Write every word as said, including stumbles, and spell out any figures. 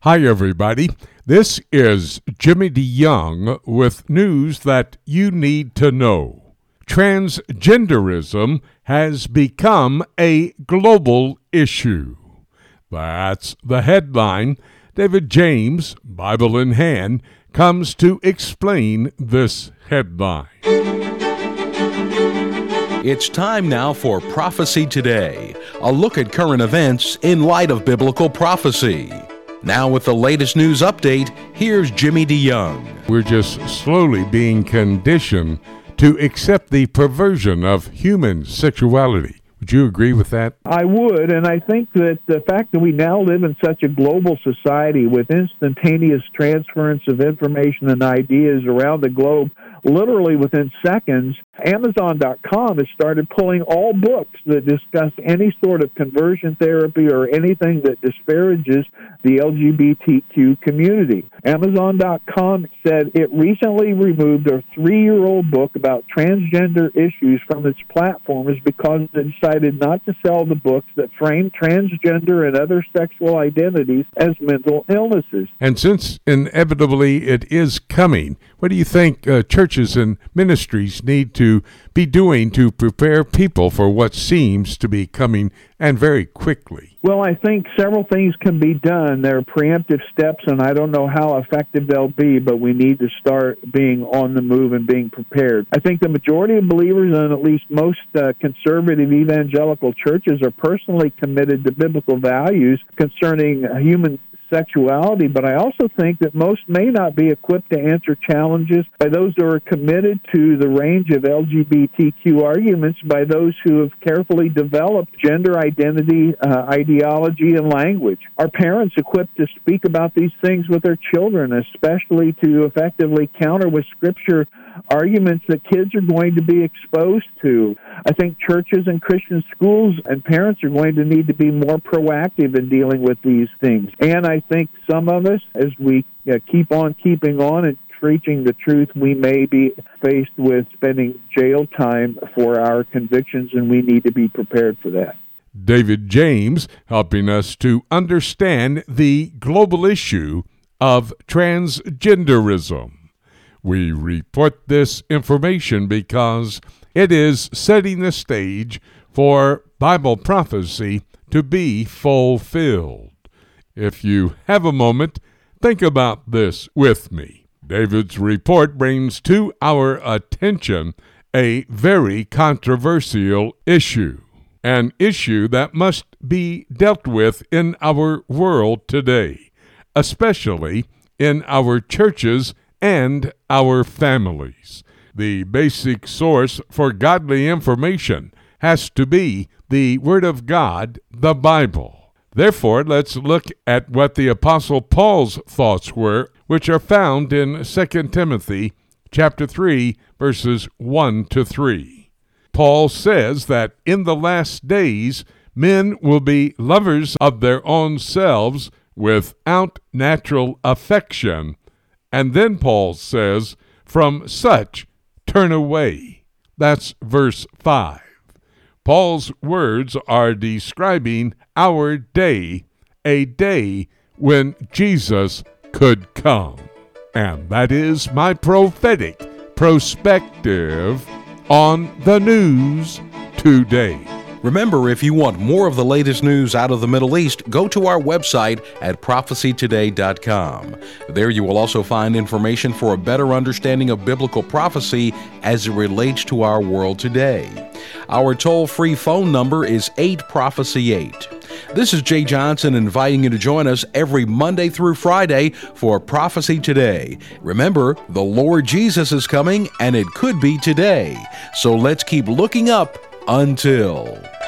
Hi, everybody. This is Jimmy DeYoung with news that you need to know. Transgenderism has become a global issue. That's the headline. David James, Bible in hand, comes to explain this headline. It's time now for Prophecy Today, a look at current events in light of biblical prophecy. Now with the latest news update, here's Jimmy DeYoung. We're just slowly being conditioned to accept the perversion of human sexuality. Would you agree with that? I would, and I think that the fact that we now live in such a global society with instantaneous transference of information and ideas around the globe, literally within seconds, Amazon dot com has started pulling all books that discuss any sort of conversion therapy or anything that disparages the L G B T Q community. Amazon dot com said it recently removed a three-year-old book about transgender issues from its platforms because it decided not to sell the books that frame transgender and other sexual identities as mental illnesses. And since inevitably it is coming, what do you think uh, churches and ministries need to be doing to prepare people for what seems to be coming, and very quickly? Well, I think several things can be done. There are preemptive steps, and I don't know how effective they'll be, but we need to start being on the move and being prepared. I think the majority of believers, and at least most uh, conservative evangelical churches, are personally committed to biblical values concerning human sexuality, but I also think that most may not be equipped to answer challenges by those who are committed to the range of L G B T Q arguments by those who have carefully developed gender identity, uh, ideology, and language. Are parents equipped to speak about these things with their children, especially to effectively counter with Scripture arguments that kids are going to be exposed to? I think churches and Christian schools and parents are going to need to be more proactive in dealing with these things. And I think some of us, as we uh, keep on keeping on and preaching the truth, we may be faced with spending jail time for our convictions, and we need to be prepared for that. David James helping us to understand the global issue of transgenderism. We report this information because it is setting the stage for Bible prophecy to be fulfilled. If you have a moment, think about this with me. David's report brings to our attention a very controversial issue, an issue that must be dealt with in our world today, especially in our churches and our families. The basic source for godly information has to be the Word of God, the Bible. Therefore, let's look at what the Apostle Paul's thoughts were, which are found in Second Timothy chapter three, verses one to three. Paul says that in the last days, men will be lovers of their own selves without natural affection. And then Paul says, from such turn away. That's verse five. Paul's words are describing our day, a day when Jesus could come. And that is my prophetic perspective on the news today. Remember, if you want more of the latest news out of the Middle East, go to our website at prophecy today dot com. There you will also find information for a better understanding of biblical prophecy as it relates to our world today. Our toll-free phone number is eight prophecy eight. This is Jay Johnson inviting you to join us every Monday through Friday for Prophecy Today. Remember, the Lord Jesus is coming, and it could be today. So let's keep looking up until...